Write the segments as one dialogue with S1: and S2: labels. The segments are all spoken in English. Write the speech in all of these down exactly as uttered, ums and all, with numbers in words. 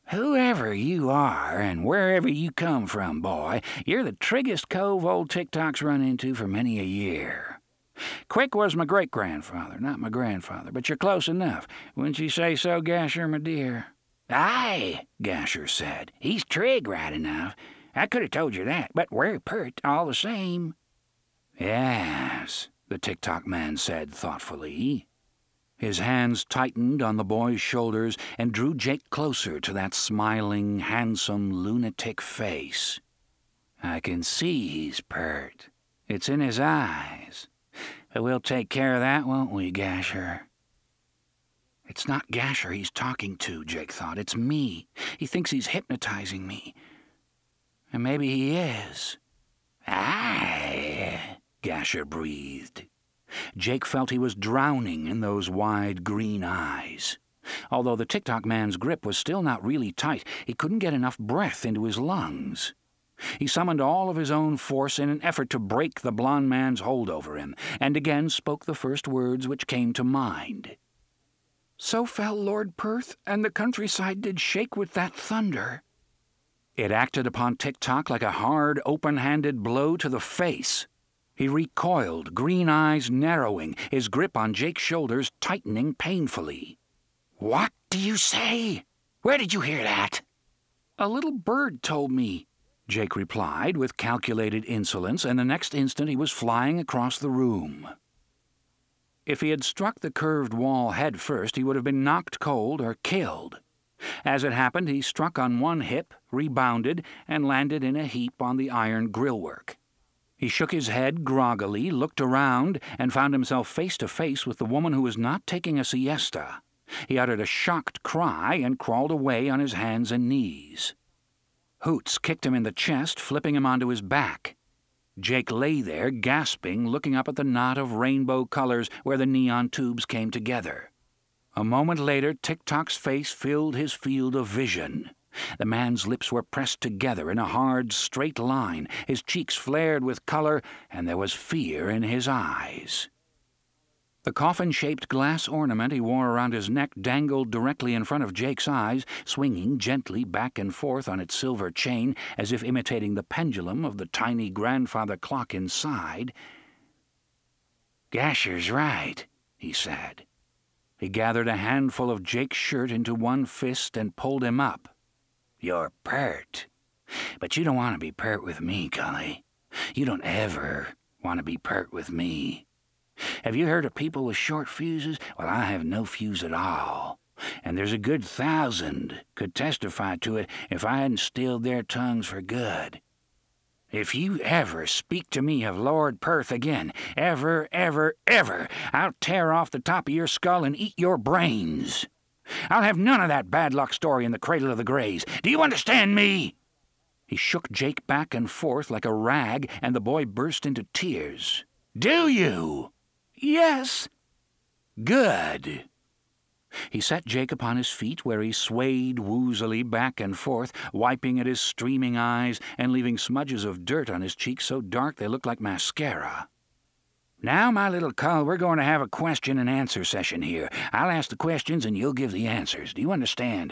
S1: Whoever you are and wherever you come from, boy, you're the triggest cove old Tick-Tock's run into for many a year. Quick was my great-grandfather, not my grandfather, but you're close enough. Wouldn't you say so, Gasher, my dear? Aye, Gasher said. He's trig right enough. I could have told you that, but we're pert all the same. Yes, the Tick-Tock man said thoughtfully. His hands tightened on the boy's shoulders and drew Jake closer to that smiling, handsome, lunatic face. I can see he's pert. It's in his eyes. But we'll take care of that, won't we, Gasher? It's not Gasher he's talking to, Jake thought. It's me. He thinks he's hypnotizing me. And maybe he is. Aye, Gasher breathed. Jake felt he was drowning in those wide green eyes. Although the Tick-Tock man's grip was still not really tight, he couldn't get enough breath into his lungs. He summoned all of his own force in an effort to break the blond man's hold over him, and again spoke the first words which came to mind. So fell Lord Perth, and the countryside did shake with that thunder. It acted upon Tick-Tock like a hard, open-handed blow to the face. He recoiled, green eyes narrowing, his grip on Jake's shoulders tightening painfully. "What do you say? Where did you hear that?" "A little bird told me," Jake replied with calculated insolence, and the next instant he was flying across the room. If he had struck the curved wall head first, he would have been knocked cold or killed. As it happened, he struck on one hip, rebounded, and landed in a heap on the iron grillwork. He shook his head groggily, looked around, and found himself face to face with the woman who was not taking a siesta. He uttered a shocked cry and crawled away on his hands and knees. Hoots kicked him in the chest, flipping him onto his back. Jake lay there, gasping, looking up at the knot of rainbow colors where the neon tubes came together. A moment later, Tick-Tock's face filled his field of vision. The man's lips were pressed together in a hard, straight line, his cheeks flared with color, and there was fear in his eyes. The coffin-shaped glass ornament he wore around his neck dangled directly in front of Jake's eyes, swinging gently back and forth on its silver chain, as if imitating the pendulum of the tiny grandfather clock inside. "Gasher's right," he said. He gathered a handful of Jake's shirt into one fist and pulled him up. "You're pert. But you don't want to be pert with me, Cully. You don't ever want to be pert with me. Have you heard of people with short fuses? Well, I have no fuse at all. And there's a good thousand could testify to it if I hadn't stilled their tongues for good. If you ever speak to me of Lord Perth again, ever, ever, ever, I'll tear off the top of your skull and eat your brains. I'll have none of that bad luck story in the Cradle of the Greys. Do you understand me?" He shook Jake back and forth like a rag, and the boy burst into tears. "Do you?" "Yes." "Good." He set Jake upon his feet, where he swayed woozily back and forth, wiping at his streaming eyes and leaving smudges of dirt on his cheeks so dark they looked like mascara. "Now, my little cull, we're going to have a question-and-answer session here. I'll ask the questions and you'll give the answers. Do you understand?"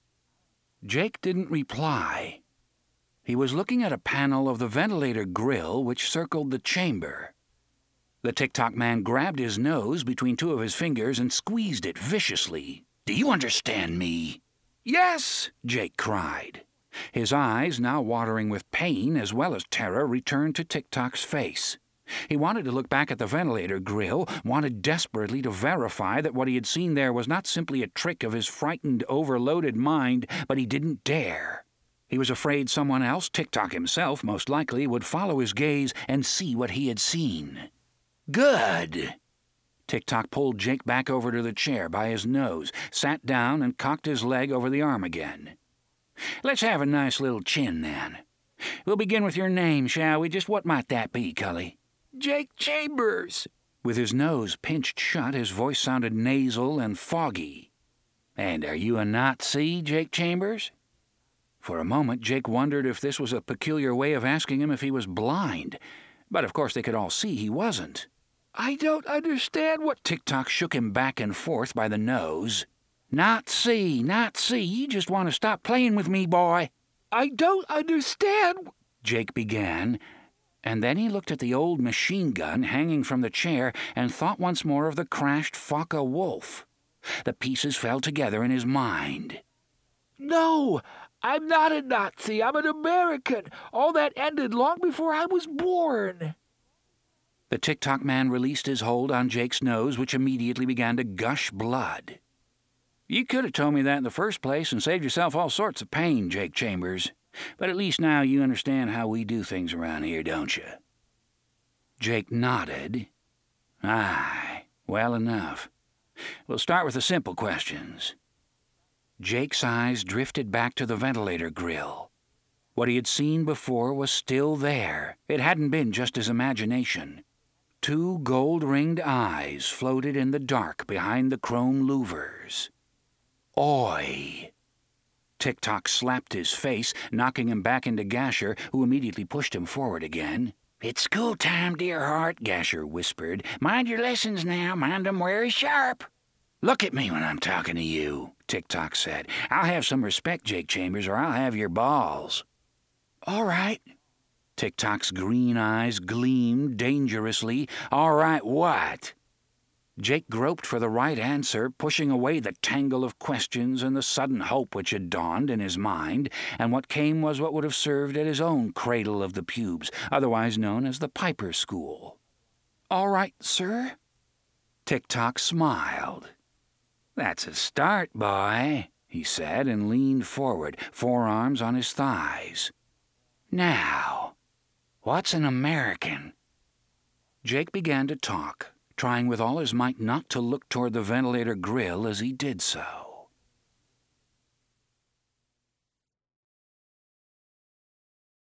S1: Jake didn't reply. He was looking at a panel of the ventilator grill which circled the chamber. The Tick-Tock man grabbed his nose between two of his fingers and squeezed it viciously. "Do you understand me?" "Yes!" Jake cried. His eyes, now watering with pain as well as terror, returned to Tick-Tock's face. He wanted to look back at the ventilator grill, wanted desperately to verify that what he had seen there was not simply a trick of his frightened, overloaded mind, but he didn't dare. He was afraid someone else, Tick-Tock himself, most likely, would follow his gaze and see what he had seen. "Good!" Tick-Tock pulled Jake back over to the chair by his nose, sat down, and cocked his leg over the arm again. "Let's have a nice little chin, then. We'll begin with your name, shall we? Just what might that be, Cully?" "Jake Chambers." With his nose pinched shut, his voice sounded nasal and foggy. "And are you a Nazi, Jake Chambers?" For a moment, Jake wondered if this was a peculiar way of asking him if he was blind. But of course they could all see he wasn't. "I don't understand what—" Tick-Tock shook him back and forth by the nose. Not see, not see. You just want to stop playing with me, boy.
S2: I don't understand,
S1: Jake began, and then he looked at the old machine gun hanging from the chair and thought once more of the crashed Focke-Wulf. The pieces fell together in his mind.
S2: No, I'm not a Nazi. I'm an American. All that ended long before I was born.
S1: The Tick-Tock man released his hold on Jake's nose, which immediately began to gush blood. You could have told me that in the first place and saved yourself all sorts of pain, Jake Chambers. But at least now you understand how we do things around here, don't you? Jake nodded. Aye, well enough. We'll start with the simple questions. Jake's eyes drifted back to the ventilator grill. What he had seen before was still there. It hadn't been just his imagination. Two gold-ringed eyes floated in the dark behind the chrome louvers. Oi! Tick-Tock slapped his face, knocking him back into Gasher, who immediately pushed him forward again. It's school time, dear heart, Gasher whispered. Mind your lessons now, mind 'em very sharp. Look at me when I'm talking to you, Tick-Tock said. I'll have some respect, Jake Chambers, or I'll have your balls. All right. Tick-Tock's green eyes gleamed dangerously. All right, what? Jake groped for the right answer, pushing away the tangle of questions and the sudden hope which had dawned in his mind, and what came was what would have served at his own cradle of the pubes, otherwise known as the Piper School. All right, sir. Tick-Tock smiled. That's a start, boy, he said, and leaned forward, forearms on his thighs. Now, what's an American? Jake began to talk, trying with all his might not to look toward the ventilator grill as he did so.